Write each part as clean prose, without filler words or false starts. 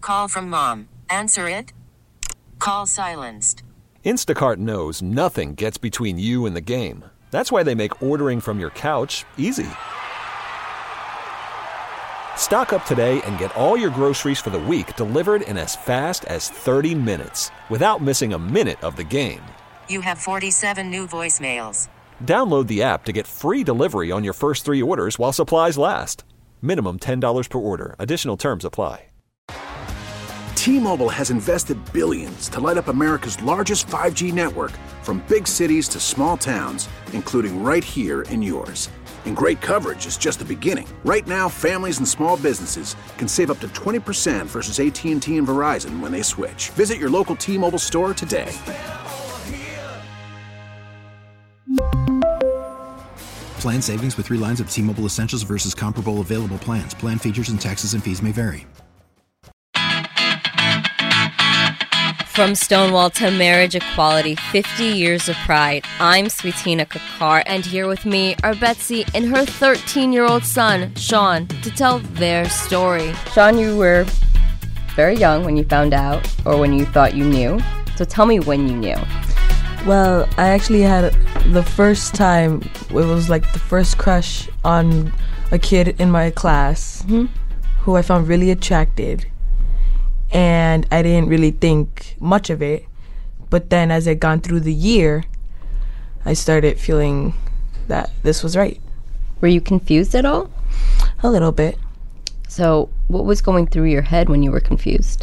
call from mom. Answer it. Call silenced. Instacart knows nothing gets between you and the game. That's why they make ordering from your couch easy. Stock up today and get all your groceries for the week delivered in as fast as 30 minutes without missing a minute of the game. You have 47 new voicemails. Download the app to get free delivery on your first 3 orders while supplies last. Minimum $10 per order. Additional terms apply. T-Mobile has invested billions to light up America's largest 5G network, from big cities to small towns, including right here in yours. And great coverage is just the beginning. Right now, families and small businesses can save up to 20% versus AT&T and Verizon when they switch. Visit your local T-Mobile store today. Plan savings with 3 lines of T-Mobile Essentials versus comparable available plans. Plan features and taxes and fees may vary. From Stonewall to marriage equality, 50 years of pride. I'm Sweetina Kakar, and here with me are Betsy and her 13-year-old son, Sean, to tell their story. Sean, you were very young when you found out, or when you thought you knew. So tell me when you knew. Well, I actually had the first time, it was like the first crush on a kid in my class who I found really attracted. And I didn't really think much of it. But then as I gone through the year, I started feeling that this was right. Were you confused at all? A little bit. So what was going through your head when you were confused?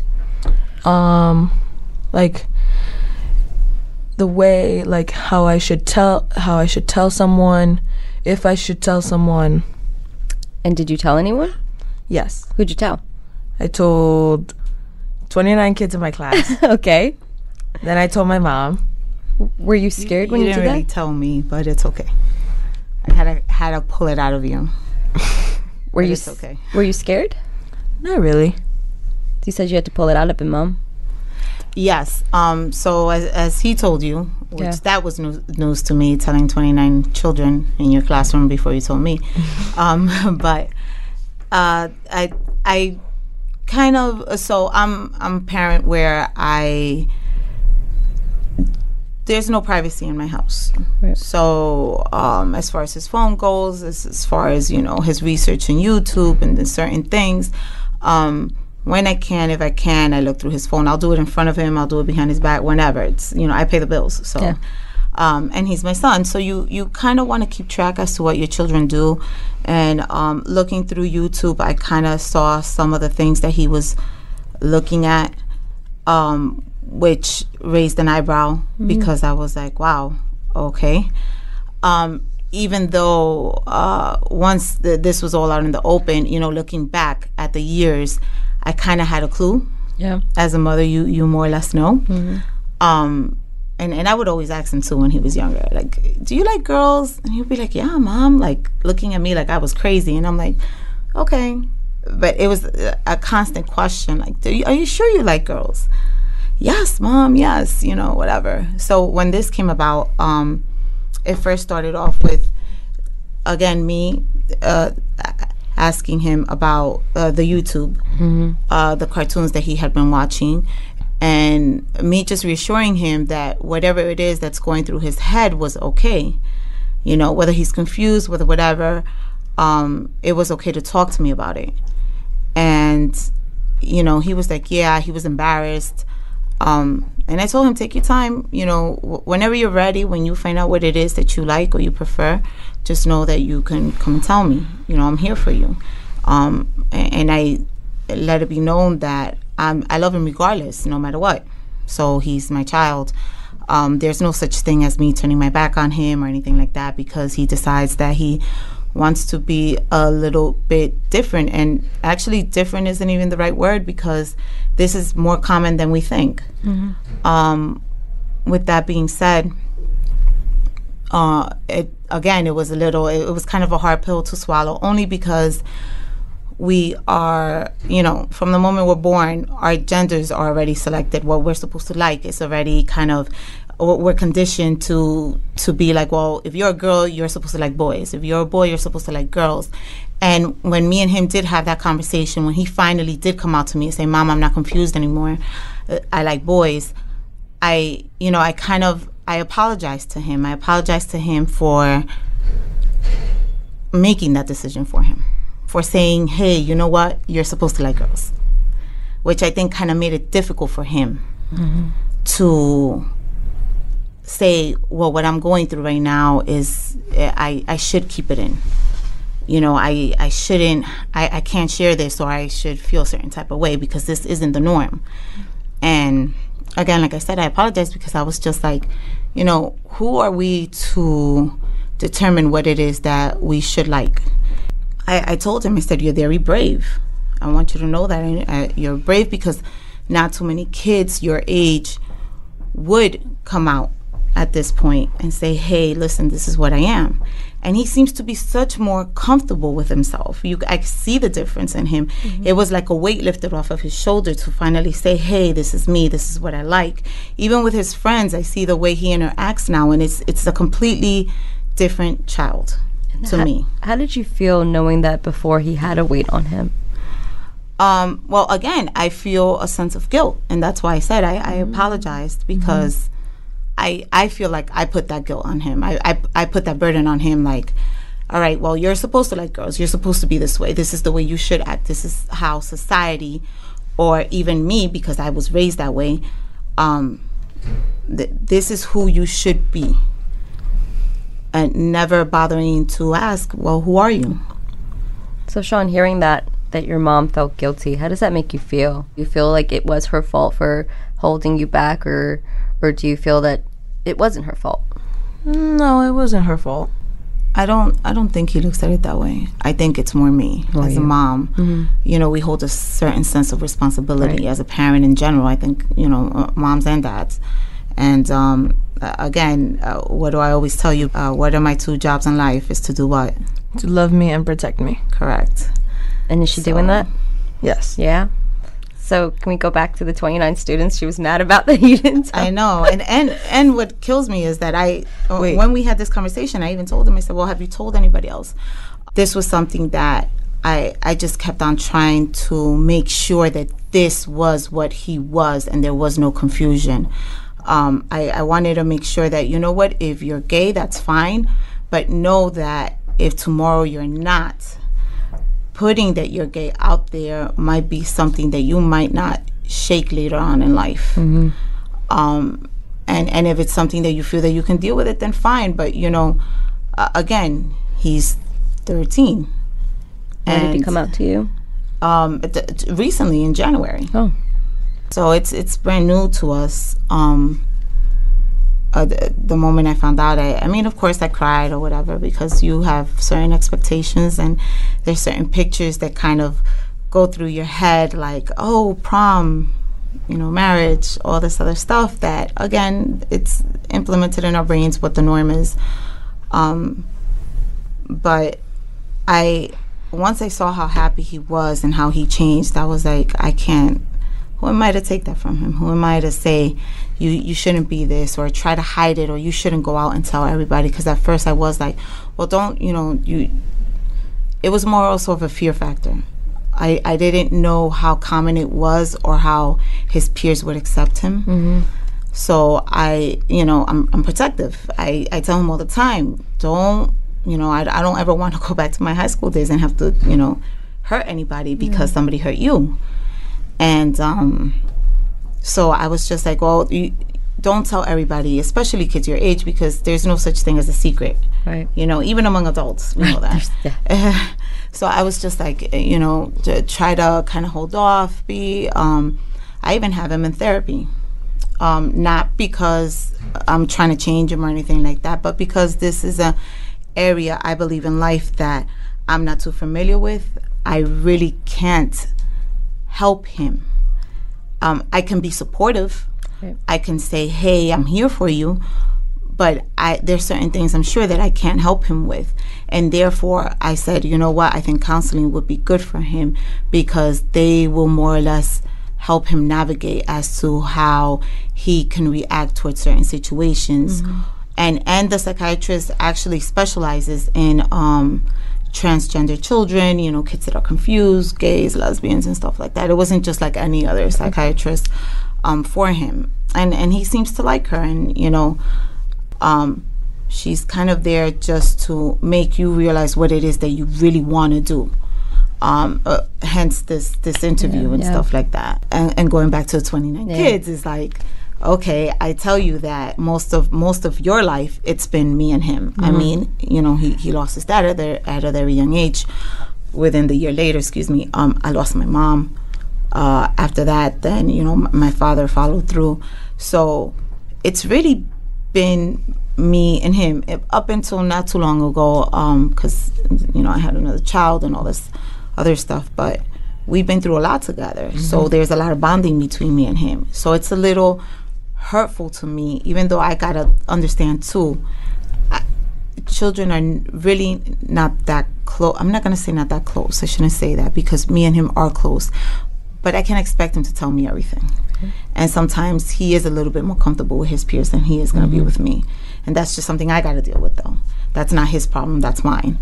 Like the way, like how I should tell someone, if I should tell someone. And did you tell anyone? Yes. Who'd you tell? I told 29 kids in my class. Okay. Then I told my mom. Were you scared when you did that? You didn't really tell me, but it's okay. I had to pull it out of you. It's okay. Were you scared? Not really. You said you had to pull it out of him, Mom. Yes. So as he told you, which that was news to me, telling 29 children in your classroom before you told me. But I kind of, so I'm a parent where there's no privacy in my house. Right. So as far as his phone goes, as far as, his research on YouTube and certain things, when I can, if I can, I look through his phone. I'll do it in front of him. I'll do it behind his back, whenever. It's, I pay the bills. So, and he's my son. So you kind of want to keep track as to what your children do. And looking through YouTube, I kind of saw some of the things that he was looking at, which raised an eyebrow because I was like, wow, okay. Even though once this was all out in the open, looking back at the years, I kind of had a clue. Yeah. As a mother, you more or less know. Mm-hmm. And I would always ask him too when he was younger, like, do you like girls? And he'd be like, yeah, Mom, like looking at me like I was crazy. And I'm like, okay. But it was a constant question, like, are you sure you like girls? Yes, Mom, yes, whatever. So when this came about, it first started off with, again, me asking him about the YouTube, the cartoons that he had been watching, and me just reassuring him that whatever it is that's going through his head was okay. Whether he's confused, whatever, it was okay to talk to me about it. And, he was like, yeah, he was embarrassed. And I told him, take your time, whenever you're ready, when you find out what it is that you like or you prefer, just know that you can come and tell me, I'm here for you. And I let it be known that I love him regardless, no matter what. So he's my child. There's no such thing as me turning my back on him or anything like that, because he decides that he wants to be a little bit different. And actually, different isn't even the right word, because this is more common than we think. With that being said, it was kind of a hard pill to swallow, only because we are, from the moment we're born, our genders are already selected. What we're supposed to like is already kind of, we're conditioned to be like, well, if you're a girl, you're supposed to like boys. If you're a boy, you're supposed to like girls. And when me and him did have that conversation, when he finally did come out to me and say, Mom, I'm not confused anymore, I like boys, I apologized to him. I apologized to him for making that decision for him, for saying, hey, you know what, you're supposed to like girls, which I think kind of made it difficult for him to say, well, what I'm going through right now is I should keep it in. You know, I shouldn't, I can't share this, or I should feel a certain type of way because this isn't the norm. And again, like I said, I apologize because I was just like, you know, who are we to determine what it is that we should like? I told him, I said, you're very brave. I want you to know that you're brave because not too many kids your age would come out at this point and say, hey, listen, this is what I am. And he seems to be such more comfortable with himself. I see the difference in him. It was like a weight lifted off of his shoulder to finally say, hey, this is me, this is what I like. Even with his friends, I see the way he interacts now, and it's a completely different child to me. How did you feel knowing that before he had a weight on him? Well, again, I feel a sense of guilt, and that's why I said I apologized, because I feel like I put that guilt on him. I put that burden on him, like, all right, well, you're supposed to like girls. You're supposed to be this way. This is the way you should act. This is how society, or even me, because I was raised that way, this is who you should be. And never bothering to ask, well, who are you? So, Sean, hearing that your mom felt guilty, how does that make you feel? You feel like it was her fault for holding you back, or do you feel that it wasn't her fault? No, it wasn't her fault. I don't think he looks at it that way. I think it's more me as a mom. You know, we hold a certain sense of responsibility as a parent in general. I think, you know, moms and dads. And again, what do I always tell you? What are my two jobs in life? Is to do what? To love me and protect me. Correct. And is she doing that? Yes. Yeah. So can we go back to the 29 students she was mad about that you didn't tell? I know. And what kills me is that when we had this conversation, I even told him, I said, well, have you told anybody else? This was something that I just kept on trying to make sure that this was what he was and there was no confusion. I wanted to make sure that, you know what, if you're gay, that's fine, but know that if tomorrow you're not, putting that you're gay out there might be something that you might not shake later on in life. And if it's something that you feel that you can deal with it, then fine. But, you know, again, he's 13. When did he come out to you? Recently, in January. Oh. So it's brand new to us. The moment I found out, I mean, of course I cried or whatever, because you have certain expectations and there's certain pictures that kind of go through your head, like, oh, prom, you know, marriage, all this other stuff that, again, it's implemented in our brains what the norm is. But once I saw how happy he was and how he changed, I was like, I can't. Who am I to take that from him? Who am I to say you shouldn't be this, or try to hide it, or you shouldn't go out and tell everybody? Because at first I was like, well, don't, you know, it was more also of a fear factor. I didn't know how common it was or how his peers would accept him. So I'm protective. I tell him all the time, don't, you know, I don't ever want to go back to my high school days and have to, you know, hurt anybody because somebody hurt you. And so I was just like, well, you don't tell everybody, especially kids your age, because there's no such thing as a secret. Right. You know, even among adults, we know that. So I was just like, you know, to try to kind of hold off, I even have him in therapy. Not because I'm trying to change him or anything like that, but because this is a area I believe in life that I'm not too familiar with. I really can't help him. I can be supportive. Right. I can say, hey, I'm here for you, but there's certain things I'm sure that I can't help him with. And therefore, I said, you know what, I think counseling would be good for him, because they will more or less help him navigate as to how he can react towards certain situations. And the psychiatrist actually specializes in transgender children, you know, kids that are confused, gays, lesbians, and stuff like that. It wasn't just like any other psychiatrist for him. And he seems to like her, and, you know, she's kind of there just to make you realize what it is that you really want to do. Hence this interview and stuff like that. And going back to the 29 kids is like, okay, I tell you that most of your life it's been me and him. I mean, you know, he lost his dad at a very young age. Within the year later, I lost my mom. After that, then, you know, my father followed through. So it's really been me and him up until not too long ago, because, you know, I had another child and all this other stuff, but we've been through a lot together. So there's a lot of bonding between me and him. So it's a little hurtful to me, even though I gotta understand too, children are really not that close. I'm not gonna say not that close. I shouldn't say that, because me and him are close, but I can't expect him to tell me everything. And sometimes he is a little bit more comfortable with his peers than he is going to be with me. And that's just something I got to deal with, though. That's not his problem. That's mine.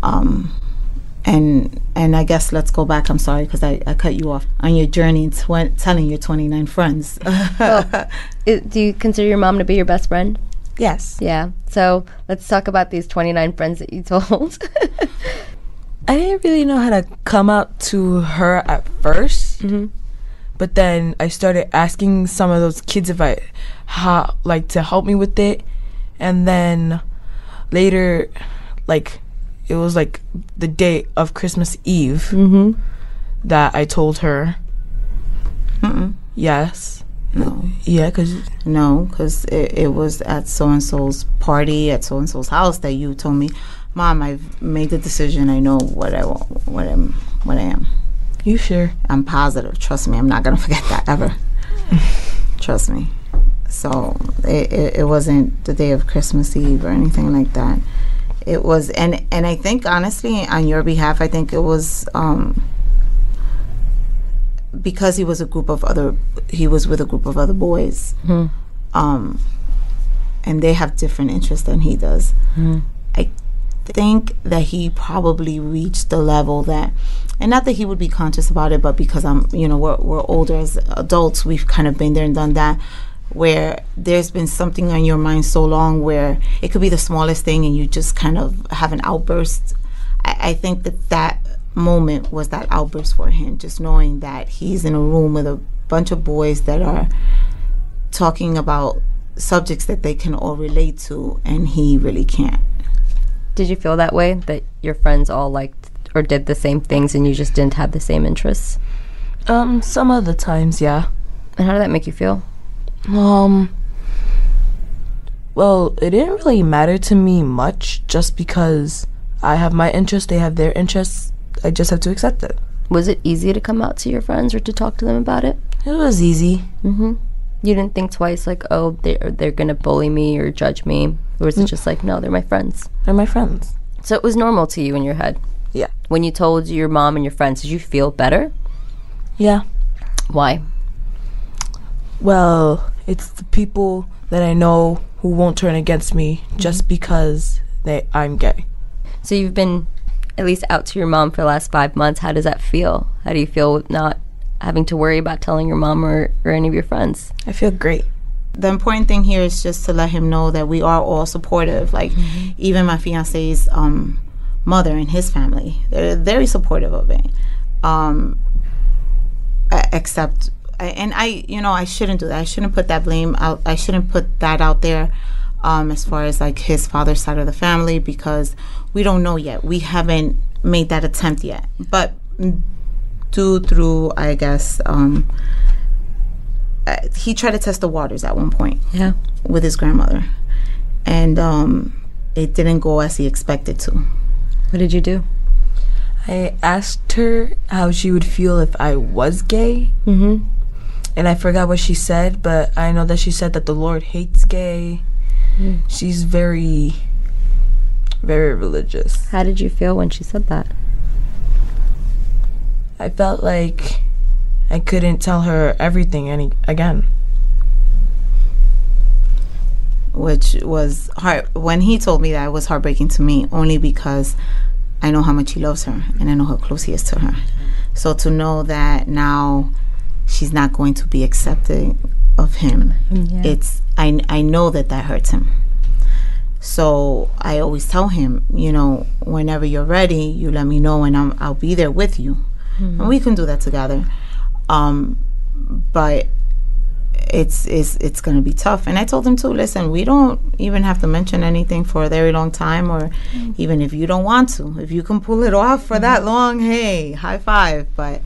And I guess let's go back. I'm sorry, because I cut you off on your journey in telling your 29 friends. Do you consider your mom to be your best friend? Yes. Yeah. So let's talk about these 29 friends that you told. I didn't really know how to come out to her at first. But then I started asking some of those kids if to help me with it. And then later, like, it was like the day of Christmas Eve that I told her. Yes. No. Yeah, because... No, because it was at so-and-so's party at so-and-so's house that you told me, Mom, I've made the decision. I know what I am. You sure? I'm positive. Trust me, I'm not going to forget that ever. Trust me. So it wasn't the day of Christmas Eve or anything like that. It was, and I think, honestly, on your behalf, I think it was because he was with a group of other boys. And they have different interests than he does. I think that he probably reached the level that, and not that he would be conscious about it, but because we're older as adults, we've kind of been there and done that, where there's been something on your mind so long where it could be the smallest thing and you just kind of have an outburst. I think that moment was that outburst for him, just knowing that he's in a room with a bunch of boys that are talking about subjects that they can all relate to, and he really can't. Did you feel that way, that your friends all liked or did the same things and you just didn't have the same interests? Some of the times, yeah. And how did that make you feel? Well, it didn't really matter to me much, just because I have my interests, they have their interests. I just have to accept it. Was it easy to come out to your friends or to talk to them about it? It was easy. You didn't think twice, like, oh, they're gonna bully me or judge me? Or was it just like, no, they're my friends? They're my friends. So it was normal to you in your head? Yeah. When you told your mom and your friends, did you feel better? Yeah. Why? Well, it's the people that I know who won't turn against me just because I'm gay. So you've been at least out to your mom for the last 5 months. How does that feel? How do you feel with not having to worry about telling your mom or any of your friends? I feel great. The important thing here is just to let him know that we are all supportive. Like, even my fiance's mother and his family, they're very supportive of it. Except, and I shouldn't do that. I shouldn't put that blame out. I shouldn't put that out there as far as like his father's side of the family, because we don't know yet. We haven't made that attempt yet. But through, I guess, he tried to test the waters at one point. Yeah. With his grandmother. And it didn't go as he expected to. What did you do? I asked her how she would feel if I was gay. And I forgot what she said, but I know that she said that the Lord hates gay. She's very, very religious. How did you feel when she said that? I felt like I couldn't tell her everything again. Which was hard. When he told me that, it was heartbreaking to me, only because I know how much he loves her, and I know how close he is to her. So to know that now she's not going to be accepting of him, I know that hurts him. So I always tell him, you know, whenever you're ready, you let me know, and I'll be there with you, and we can do that together. But it's going to be tough. And I told him too, listen, we don't even have to mention anything for a very long time, or even if you don't want to. If you can pull it off for that long, hey, high five. But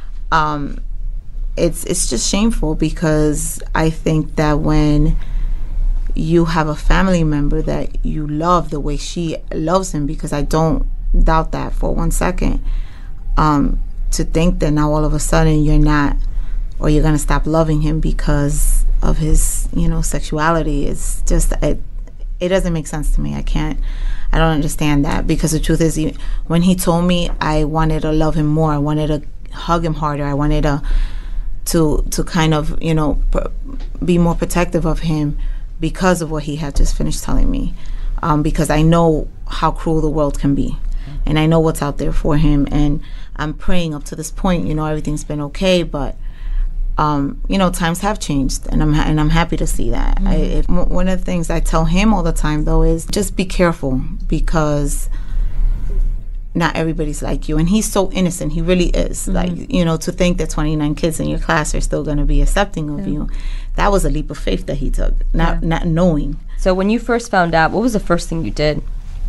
it's just shameful, because I think that when you have a family member that you love the way she loves him, because I don't doubt that for 1 second, to think that now all of a sudden you're not, or you're going to stop loving him because of his, you know, sexuality, is just, it doesn't make sense to me. I don't understand that, because the truth is, when he told me, I wanted to love him more. I wanted to hug him harder. I wanted to kind of, you know, be more protective of him because of what he had just finished telling me, because I know how cruel the world can be, and I know what's out there for him, and I'm praying up to this point, you know, everything's been okay, but you know, times have changed, and I'm happy to see that. One of the things I tell him all the time, though, is just be careful, because not everybody's like you, and he's so innocent. He really is. Like, you know, to think that 29 kids in your class are still going to be accepting of you, that was a leap of faith that he took, not knowing. So when you first found out, what was the first thing you did?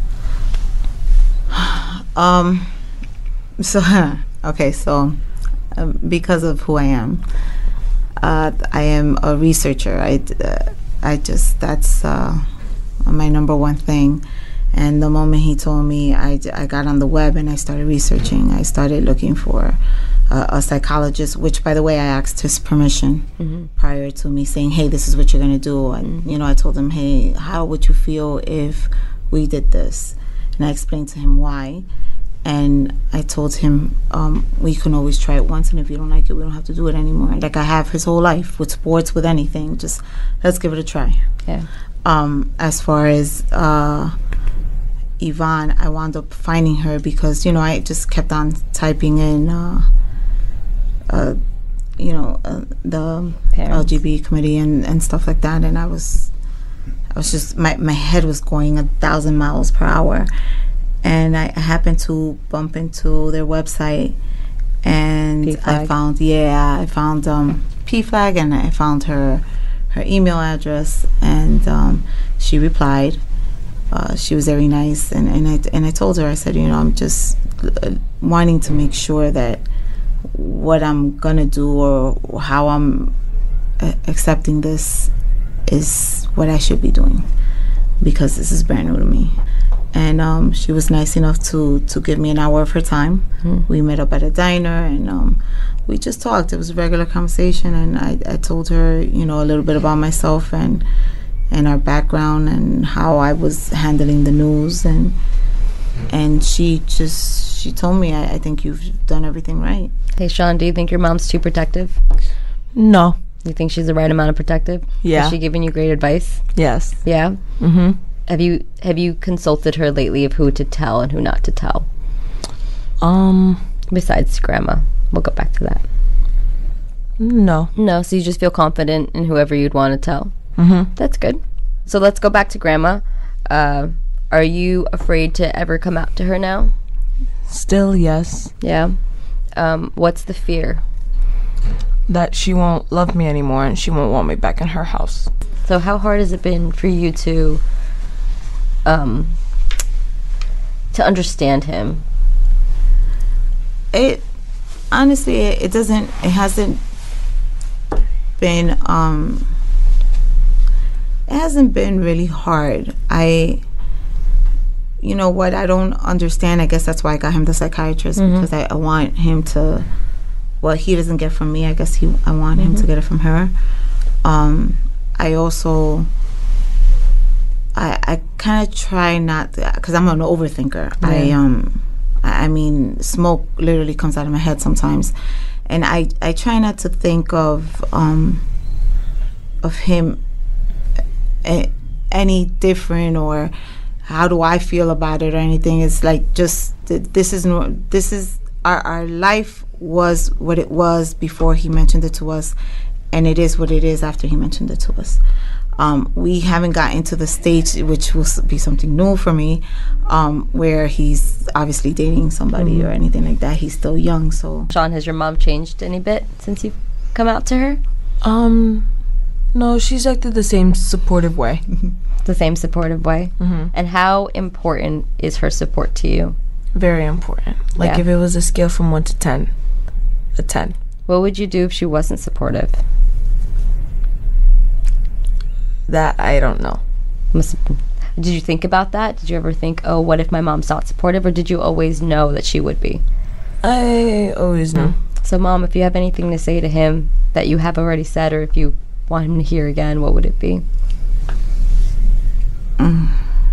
Because of who I am, I am a researcher. That's my number one thing. And the moment he told me, I got on the web and I started researching. I started looking for a psychologist, which, by the way, I asked his permission prior to me saying, hey, this is what you're going to do. And, you know, I told him, hey, how would you feel if we did this? And I explained to him why. And I told him, we can always try it once, and if you don't like it, we don't have to do it anymore. Like I have his whole life, with sports, with anything. Just let's give it a try. Yeah. As far as Yvonne, I wound up finding her because, you know, I just kept on typing in, the Parents. LGBT committee and stuff like that, and I was just, my head was going 1,000 miles per hour. And I happened to bump into their website, and I found PFLAG, and I found her email address, and she replied. She was very nice, and I told her, I said, you know, I'm just wanting to make sure that what I'm gonna do or how I'm accepting this is what I should be doing, because this is brand new to me. And she was nice enough to give me an hour of her time. We met up at a diner, and we just talked. It was a regular conversation, and I told her, you know, a little bit about myself and our background and how I was handling the news, and she told me, I think you've done everything right. Hey, Sean, do you think your mom's too protective? No. You think she's the right amount of protective? Yeah. Has she given you great advice? Yes. Yeah? Mm-hmm. Have you consulted her lately of who to tell and who not to tell? Besides grandma. We'll go back to that. No. No, so you just feel confident in whoever you'd want to tell? Mm-hmm. That's good. So let's go back to grandma. Are you afraid to ever come out to her now? Still, yes. Yeah? What's the fear? That she won't love me anymore and she won't want me back in her house. So how hard has it been for you to understand him? It honestly, it hasn't been really hard. You know what, I don't understand. I guess that's why I got him the psychiatrist, because I want him to, what he doesn't get from me, I guess I want him to get it from her. I also, I kind of try not to, because I'm an overthinker. Yeah. I mean, smoke literally comes out of my head sometimes, and I try not to think of him any different, or how do I feel about it or anything. It's like just this is our life was what it was before he mentioned it to us, and it is what it is after he mentioned it to us. We haven't gotten to the stage, which will be something new for me, where he's obviously dating somebody or anything like that. He's still young, so. Sean, has your mom changed any bit since you've come out to her? No, she's acted the same supportive way. The same supportive way? Mm-hmm. And how important is her support to you? Very important. Like, if it was a scale from 1 to 10, a 10. What would you do if she wasn't supportive? That I don't know. Did you think about that? Did you ever think, oh, what if my mom's not supportive? Or did you always know that she would be? I always knew. So, Mom, if you have anything to say to him that you have already said, or if you want him to hear again, what would it be? I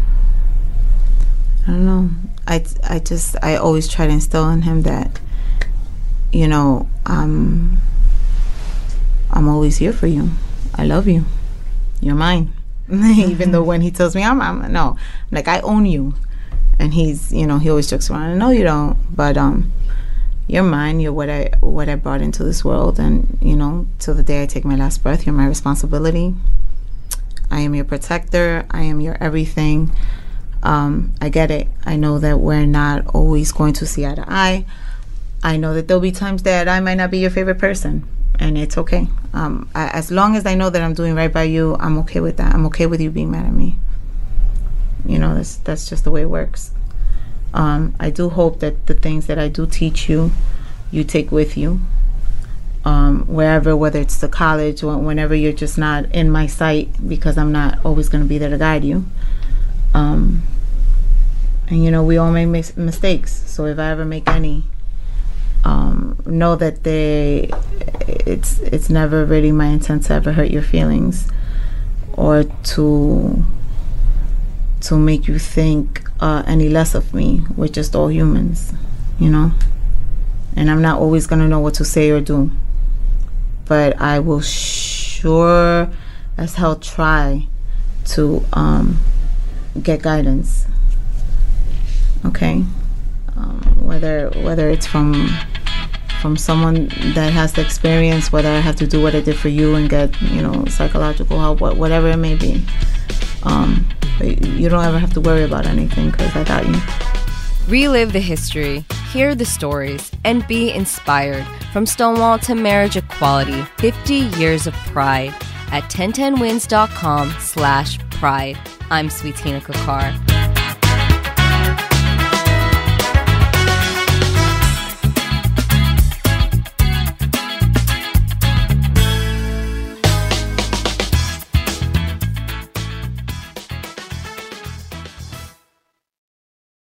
don't know. I always try to instill in him that, you know, I'm always here for you. I love you. You're mine. Even though when he tells me no, like, I own you. And he's, you know, he always jokes around, no, you don't. But you're mine. You're what I brought into this world. And, you know, till the day I take my last breath, you're my responsibility. I am your protector. I am your everything. I get it. I know that we're not always going to see eye to eye. I know that there'll be times that I might not be your favorite person. And it's okay. As long as I know that I'm doing right by you, I'm okay with that. I'm okay with you being mad at me. You know, that's just the way it works. I do hope that the things that I do teach you, you take with you. Wherever, whether it's to college or whenever you're just not in my sight, because I'm not always going to be there to guide you. And, you know, we all make mistakes. So if I ever make any, know that it's never really my intent to ever hurt your feelings or to make you think any less of me. We're just all humans, you know, and I'm not always gonna know what to say or do, but I will sure as hell try to get guidance. Okay, whether it's from someone that has the experience, whether I have to do what I did for you and get, you know, psychological help, whatever it may be. But you don't ever have to worry about anything because I got you. Relive the history, hear the stories, and be inspired. From Stonewall to marriage equality, 50 years of pride at 1010wins.com/pride. I'm Sweetina Kakar.